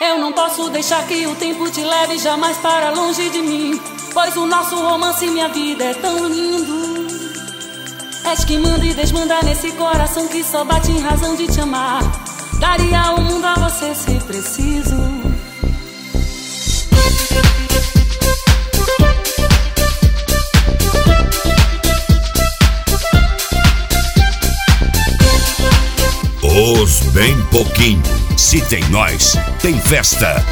Eu não posso deixar que o tempo te leve jamais para longe de mim, pois o nosso romance e minha vida é tão lindo. És que manda e desmanda nesse coração que só bate em razão de te amar. Daria o mundo a você se preciso. Os Bem Pouquinho. Se tem nós, tem festa.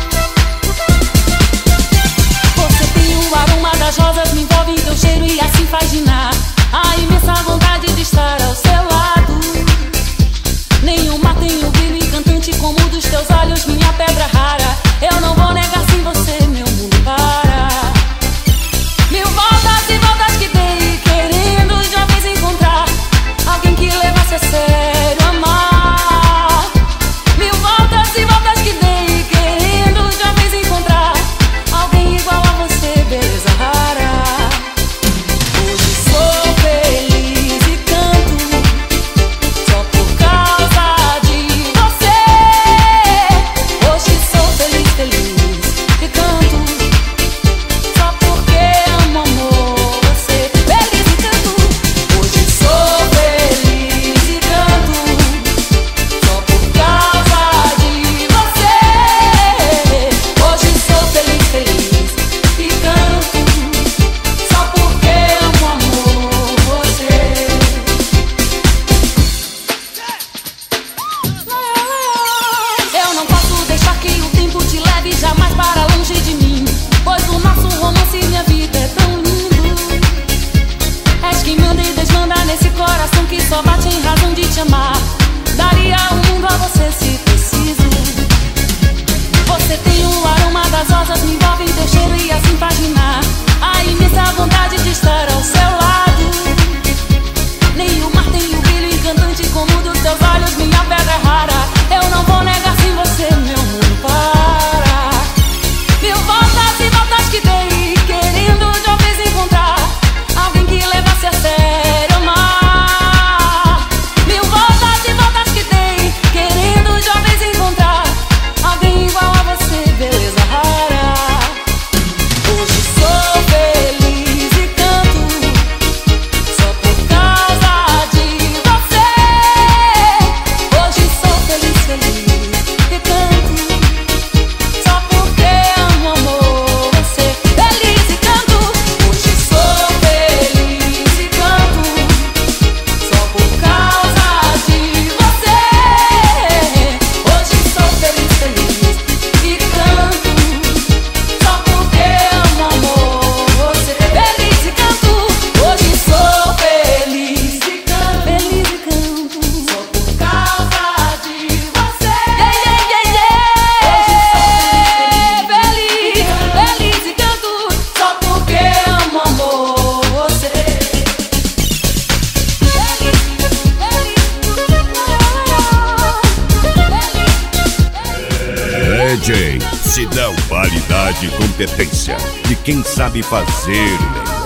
Você tem o aroma das rosas, me envolve em teu cheiro e assim faz ginar a imensa vontade de estar ao seu lado. Nenhuma tem o brilho encantante como o dos teus olhos, minha pedra rara. Eu não vou negar, sem você meu mundo para. Mil voltas e voltas que dei, querendo de uma vez encontrar alguém que levasse a sério amar. Mil voltas e voltas que dei, querendo de uma vez encontrar alguém igual a você, beleza rara. Hoje sou feliz e canto só por causa de você. Hoje sou feliz, feliz e canto só porque amo, amor, você. Feliz e canto. Hoje sou feliz e canto só por causa de você. Hoje sou feliz, feliz e canto só porque amo, amor, você. Eu não posso deixar que o tempo te leve jamais para longe de mim, pois o nosso romance e minha vida é tão lindo. És quem manda e desmanda nesse coração que só bate em razão de te amar. Daria o mundo a você se preciso. Você tem o aroma das rosas, me envolve em teu cheiro e assim faz ginar a imensa vontade de estar ao seu lado. Nem o mar tem o brilho encantante como o dos teus olhos, minha pedra rara. Eu não vou negar, sem você meu mundo para. Mil voltas e voltas que dei, querendo de uma vez encontrar alguém que levasse a sério amar. Mil voltas e voltas que dei, querendo de uma vez encontrar alguém igual a você, beleza rara. Hoje sou feliz e canto só por causa de você. Hoje sou feliz, feliz e canto só porque amo, amor, você. Feliz e canto. Hoje sou feliz e canto só por causa de você. Hoje sou feliz, feliz e canto só porque amo, amor, você. Feliz e canto. Hoje sou feliz e canto, feliz e canto só por causa de você. Feliz, feliz e canto só porque amo, amor, você. DJ, se dá qualidade e competência de quem sabe fazer o negócio.